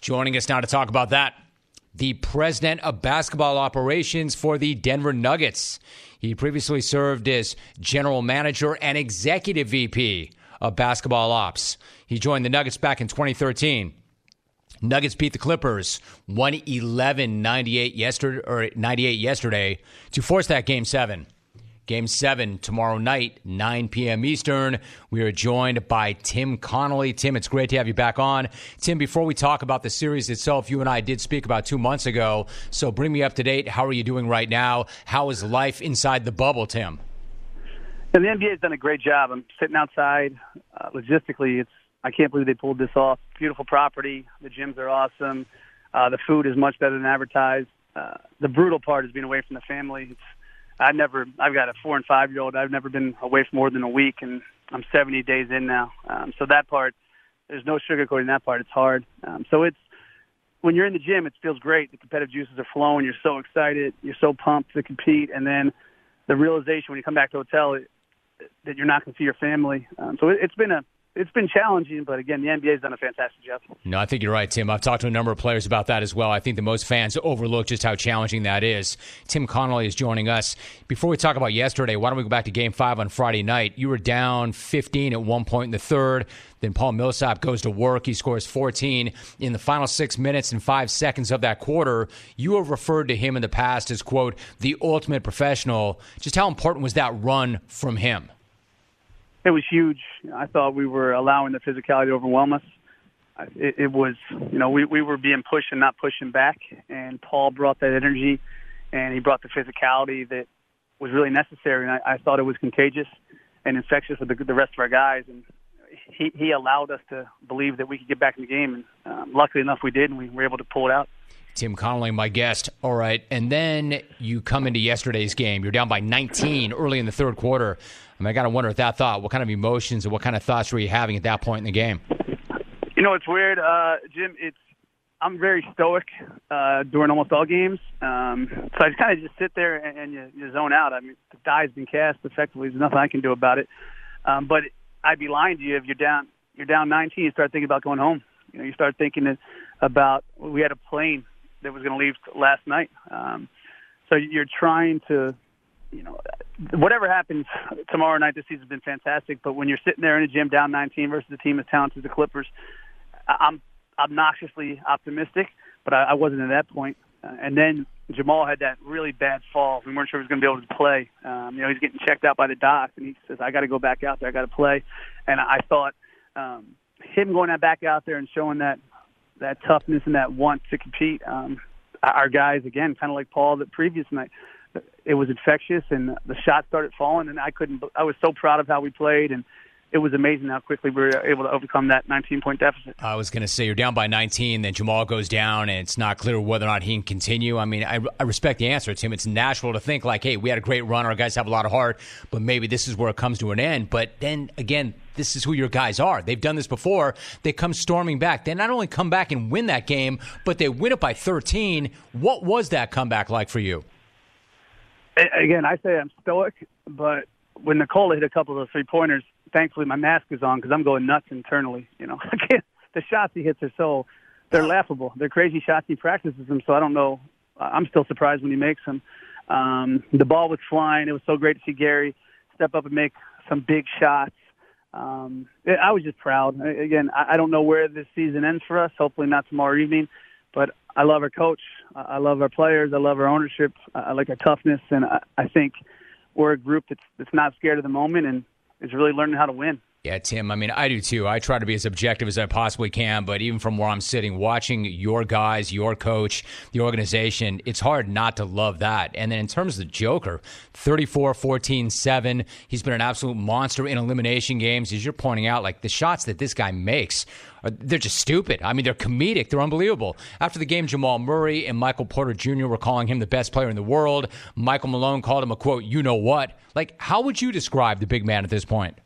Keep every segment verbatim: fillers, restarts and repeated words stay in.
Joining us now to talk about that, the president of basketball operations for the Denver Nuggets. He previously served as general manager and executive V P of basketball ops. He joined the Nuggets back in twenty thirteen. Nuggets beat the Clippers one eleven ninety-eight yesterday, or ninety-eight yesterday to force that game seven. Game seven tomorrow night, nine p.m. Eastern. We are joined by Tim Connolly. Tim, it's great to have you back on. Tim, before we talk about the series itself, you and I did speak about two months ago. So bring me up to date. How are you doing right now? How is life inside the bubble, Tim? And the N B A has done a great job. I'm sitting outside. Uh, logistically, it's I can't believe they pulled this off. Beautiful property. The gyms are awesome. Uh, the food is much better than advertised. Uh, the brutal part is being away from the family. It's I've never, I've got a four and five year old. I've never been away for more than a week, and I'm seventy days in now. Um, so that part, there's no sugarcoating that part. It's hard. Um, so it's, when you're in the gym, it feels great. The competitive juices are flowing. You're so excited. You're so pumped to compete. And then the realization when you come back to the hotel it, that you're not going to see your family. Um, so it, it's been a, It's been challenging, but again, the N B A has done a fantastic job. No, I think you're right, Tim. I've talked to a number of players about that as well. I think that most fans overlook just how challenging that is. Tim Connolly is joining us. Before we talk about yesterday, why don't we go back to Game five on Friday night? You were down fifteen at one point in the third. Then Paul Millsap goes to work. He scores fourteen in the final six minutes and five seconds of that quarter. You have referred to him in the past as, quote, the ultimate professional. Just how important was that run from him? It was huge. I thought we were allowing the physicality to overwhelm us. It, it was, you know, we, we were being pushed and not pushing back, and Paul brought that energy, and he brought the physicality that was really necessary, and I, I thought it was contagious and infectious with the, the rest of our guys, and he, he allowed us to believe that we could get back in the game, and um, luckily enough we did, and we were able to pull it out. Tim Connolly, my guest. All right, and then you come into yesterday's game. You're down by nineteen early in the third quarter. I mean, I got to wonder at that thought, what kind of emotions and what kind of thoughts were you having at that point in the game? You know, it's weird, uh, Jim. It's I'm very stoic uh, during almost all games, um, so I just kind of just sit there and, and you, you zone out. I mean, the die's been cast effectively. There's nothing I can do about it. Um, but I'd be lying to you if you're down. You're down nineteen. You start thinking about going home. You know, you start thinking that, about we had a plane that was going to leave last night. Um, so you're trying to, you know, whatever happens tomorrow night, this season's been fantastic. But when you're sitting there in a gym down nineteen versus a team as talented as the Clippers, I'm obnoxiously optimistic, but I, I wasn't at that point. Uh, and then Jamal had that really bad fall. We weren't sure he was going to be able to play. Um, you know, he's getting checked out by the doc, and he says, I got to go back out there. I got to play. And I thought um, him going back out there and showing that that toughness and that want to compete, um, our guys, again, kind of like Paul the previous night, it was infectious, and the shots started falling, and I couldn't. I was so proud of how we played, and it was amazing how quickly we were able to overcome that nineteen-point deficit. I was going to say, you're down by nineteen, then Jamal goes down, and it's not clear whether or not he can continue. I mean, I, I respect the answer, Tim. It's natural to think like, hey, we had a great run, our guys have a lot of heart, but maybe this is where it comes to an end. But then, again, this is who your guys are. They've done this before. They come storming back. They not only come back and win that game, but they win it by thirteen. What was that comeback like for you? Again, I say I'm stoic, but when Nikola hit a couple of those three-pointers, thankfully my mask is on because I'm going nuts internally. You know, the shots he hits are so, they're laughable. They're crazy shots. He practices them, so I don't know. I'm still surprised when he makes them. Um, the ball was flying. It was so great to see Gary step up and make some big shots. Um, I was just proud. Again, I don't know where this season ends for us. Hopefully not tomorrow evening. But I love our coach. I love our players. I love our ownership. I like our toughness. And I, I think we're a group that's, that's not scared of the moment and is really learning how to win. Yeah, Tim, I mean, I do too. I try to be as objective as I possibly can, but even from where I'm sitting, watching your guys, your coach, the organization, it's hard not to love that. And then in terms of the Joker, thirty-four, fourteen, seven, he's been an absolute monster in elimination games. As you're pointing out, like the shots that this guy makes, are, they're just stupid. I mean, they're comedic. They're unbelievable. After the game, Jamal Murray and Michael Porter Junior were calling him the best player in the world. Michael Malone called him a, quote, you know what? Like, how would you describe the big man at this point?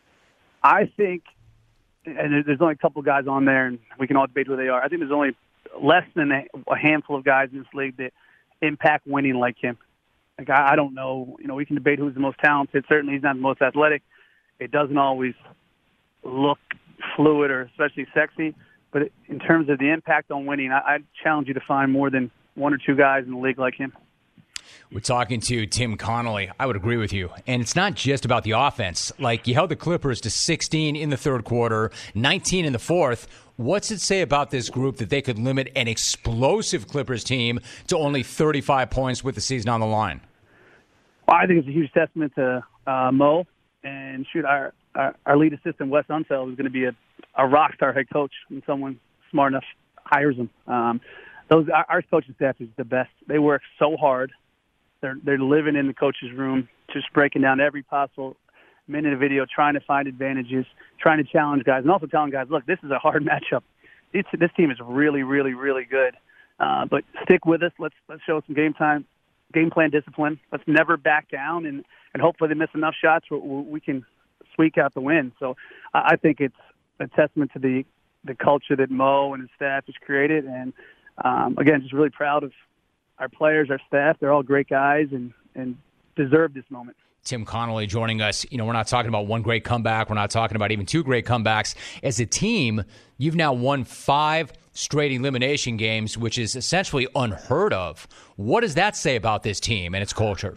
I think, and there's only a couple of guys on there, and we can all debate who they are. I think there's only less than a, a handful of guys in this league that impact winning like him. Like I, I don't know, you know, we can debate who's the most talented. Certainly, he's not the most athletic. It doesn't always look fluid or especially sexy, But in terms of the impact on winning, I, I'd challenge you to find more than one or two guys in the league like him. We're talking to Tim Connolly. I would agree with you. And it's not just about the offense. Like, you held the Clippers to sixteen in the third quarter, nineteen in the fourth. What's it say about this group that they could limit an explosive Clippers team to only thirty-five points with the season on the line? Well, I think it's a huge testament to uh, Mo. And, shoot, our, our, our lead assistant, Wes Unseld, is going to be a, a rock star head coach when someone smart enough hires him. Um, those our, our coaching staff is the best. They work so hard. They're they're living in the coach's room, just breaking down every possible minute of video, trying to find advantages, trying to challenge guys, and also telling guys, look, this is a hard matchup. This, this team is really, really, really good. Uh, but stick with us. Let's let's show some game time, game plan discipline. Let's never back down, and, and hopefully they miss enough shots where we can squeak out the win. So I think it's a testament to the, the culture that Mo and his staff has created. And, um, again, just really proud of our players, our staff. They're all great guys and, and deserve this moment. Tim Connolly joining us. You know, we're not talking about one great comeback. We're not talking about even two great comebacks. As a team, you've now won five straight elimination games, which is essentially unheard of. What does that say about this team and its culture?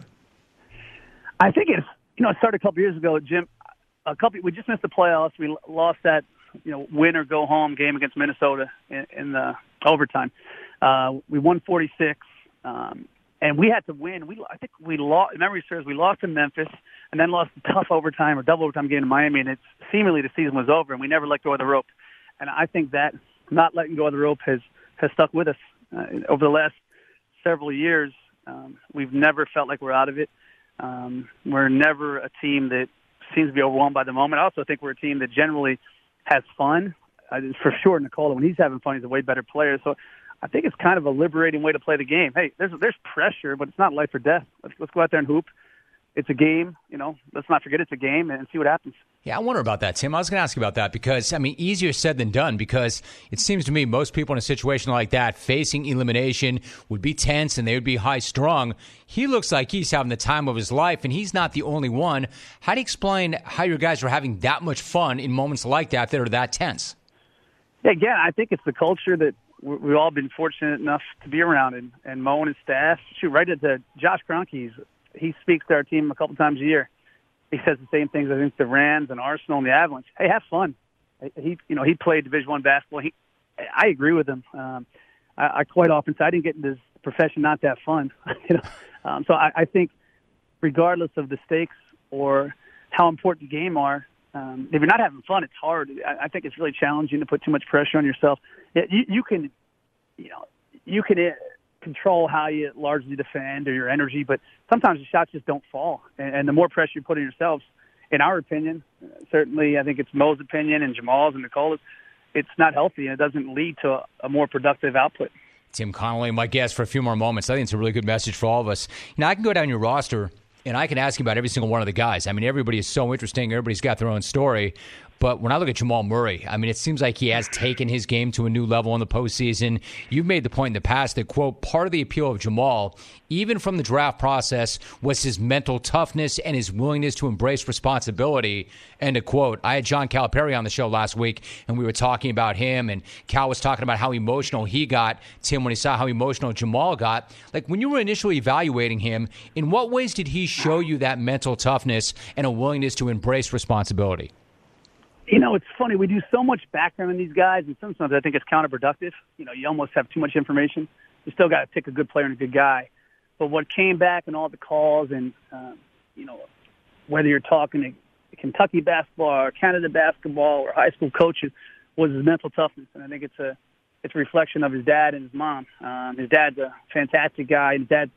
I think it's, you know, it started a couple years ago, Jim. A couple, we just missed the playoffs. We lost that, you know, win or go home game against Minnesota in, in the overtime. Uh, we won forty-six. Um, and we had to win. We, I think we lost, memory serves, we lost in Memphis and then lost a tough overtime or double overtime game in Miami, and it's seemingly the season was over, and we never let go of the rope. And I think that not letting go of the rope has, has stuck with us. Uh, over the last several years, um, we've never felt like we're out of it. Um, we're never a team that seems to be overwhelmed by the moment. I also think we're a team that generally has fun. Uh, for sure, Nikola, when he's having fun, he's a way better player. So I think it's kind of a liberating way to play the game. Hey, there's there's pressure, but it's not life or death. Let's let's go out there and hoop. It's a game, you know. Let's not forget it's a game and see what happens. Yeah, I wonder about that, Tim. I was going to ask you about that because, I mean, easier said than done, because it seems to me most people in a situation like that facing elimination would be tense and they would be high-strung. He looks like he's having the time of his life, and he's not the only one. How do you explain how your guys are having that much fun in moments like that that are that tense? Yeah, again, I think it's the culture that we've all been fortunate enough to be around, and, and Mo and his staff. Shoot, right at the Josh Kroenke's, he speaks to our team a couple times a year. He says the same things, I think, to Rams and Arsenal and the Avalanche. Hey, have fun. He, you know, he played Division One basketball. He, I agree with him. Um, I, I quite often say I didn't get into this profession not to have fun. you know, um, so I, I think regardless of the stakes or how important the game are, um, if you're not having fun, it's hard. I, I think it's really challenging to put too much pressure on yourself. You, you can, you know, you can control how you largely defend or your energy, but sometimes the shots just don't fall. And, and the more pressure you put on yourselves, in our opinion, certainly I think it's Mo's opinion and Jamal's and Nikola's, it's not healthy and it doesn't lead to a, a more productive output. Tim Connolly, my guest for a few more moments. I think it's a really good message for all of us. Now, I can go down your roster and I can ask you about every single one of the guys. I mean, everybody is so interesting. Everybody's got their own story. But when I look at Jamal Murray, I mean, it seems like he has taken his game to a new level in the postseason. You've made the point in the past that, quote, part of the appeal of Jamal, even from the draft process, was his mental toughness and his willingness to embrace responsibility. And to quote, I had John Calipari on the show last week, and we were talking about him, and Cal was talking about how emotional he got, Tim, when he saw how emotional Jamal got. Like, when you were initially evaluating him, in what ways did he show you that mental toughness and a willingness to embrace responsibility? You know, it's funny. We do so much background on these guys, and sometimes I think it's counterproductive. You know, you almost have too much information. You still got to pick a good player and a good guy. But what came back and all the calls and, um, you know, whether you're talking to Kentucky basketball or Canada basketball or high school coaches, was his mental toughness. And I think it's a it's a reflection of his dad and his mom. Um, his dad's a fantastic guy. His dad's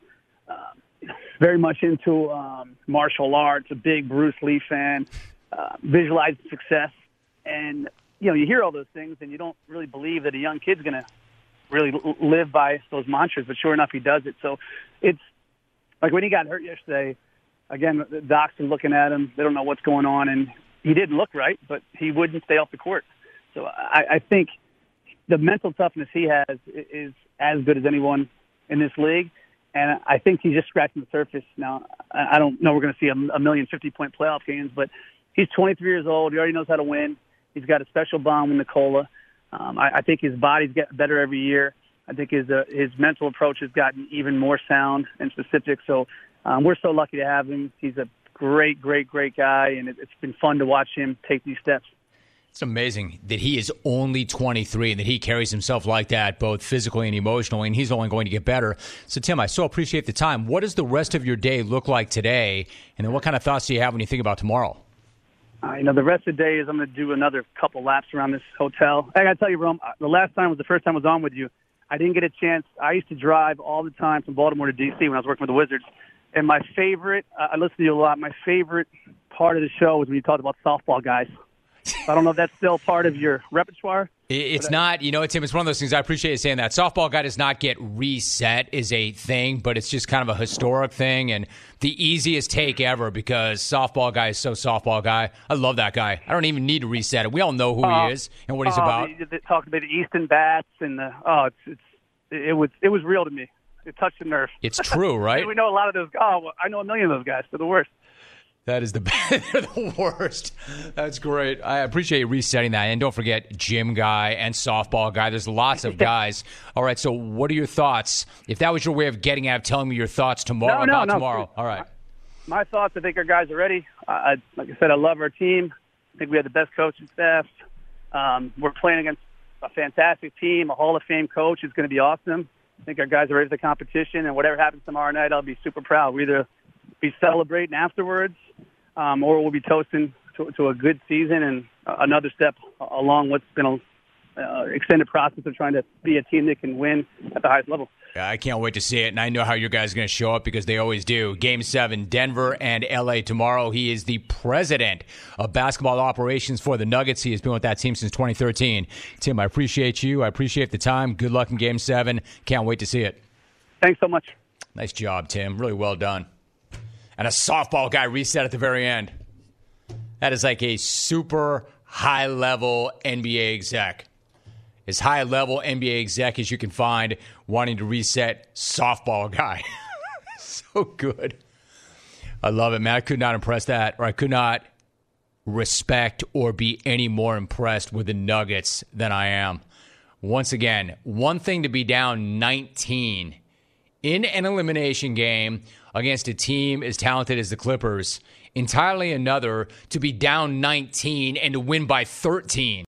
uh, very much into um, martial arts, a big Bruce Lee fan, uh, visualized success. And, you know, you hear all those things and you don't really believe that a young kid's going to really live by those mantras, but sure enough, he does it. So it's like when he got hurt yesterday, again, the docs are looking at him. They don't know what's going on, and he didn't look right, but he wouldn't stay off the court. So I, I think the mental toughness he has is as good as anyone in this league, and I think he's just scratching the surface. Now, I don't know we're going to see a, a million fifty-point playoff games, but he's twenty-three years old. He already knows how to win. He's got a special bond with Nikola. Um, I, I think his body's getting better every year. I think his uh, his mental approach has gotten even more sound and specific. So um, we're so lucky to have him. He's a great, great, great guy, and it, it's been fun to watch him take these steps. It's amazing that he is only twenty-three and that he carries himself like that, both physically and emotionally, and he's only going to get better. So, Tim, I so appreciate the time. What does the rest of your day look like today, and then what kind of thoughts do you have when you think about tomorrow? Uh, you know, the rest of the day is I'm going to do another couple laps around this hotel. I got to tell you, Rome, the last time was the first time I was on with you. I didn't get a chance. I used to drive all the time from Baltimore to D C when I was working with the Wizards. And my favorite, uh, I listen to you a lot, my favorite part of the show was when you talked about softball guys. I don't know if that's still part of your repertoire. It's not, you know, Tim, it's one of those things. I appreciate you saying that. Softball guy does not get reset is a thing, but it's just kind of a historic thing and the easiest take ever because softball guy is so softball guy. I love that guy. I don't even need to reset it. We all know who uh, he is and what he's uh, about. They, they talked about the Easton bats and the, oh, it's, it's, it was, it was real to me. It touched the nerve. It's true, right? We know a lot of those. Oh, well, I know a million of those guys. They're the worst. That is the they're the worst. That's great. I appreciate you resetting that. And don't forget Gym Guy and Softball Guy. There's lots of guys. All right, so what are your thoughts? If that was your way of getting at telling me your thoughts tomorrow no, no, about no. tomorrow. All right. My thoughts, I think our guys are ready. Uh, I, like I said, I love our team. I think we have the best coaching staff. Um, we're playing against a fantastic team, a Hall of Fame coach. It's going to be awesome. I think our guys are ready for the competition, and whatever happens tomorrow night, I'll be super proud. We either be celebrating afterwards, um, or we'll be toasting to, to a good season and another step along what's been an uh, extended process of trying to be a team that can win at the highest level. Yeah, I can't wait to see it, and I know how your guys are going to show up because they always do. Game seven, Denver and L A tomorrow. He is the president of basketball operations for the Nuggets. He has been with that team since twenty thirteen. Tim, I appreciate you. I appreciate the time. Good luck in Game seven. Can't wait to see it. Thanks so much. Nice job, Tim. Really well done. And a softball guy reset at the very end. That is like a super high-level N B A exec. As high-level N B A exec as you can find wanting to reset softball guy. So good. I love it, man. I could not impress that, or I could not respect or be any more impressed with the Nuggets than I am. Once again, one thing to be down nineteen in an elimination game against a team as talented as the Clippers. Entirely another to be down nineteen and to win by thirteen.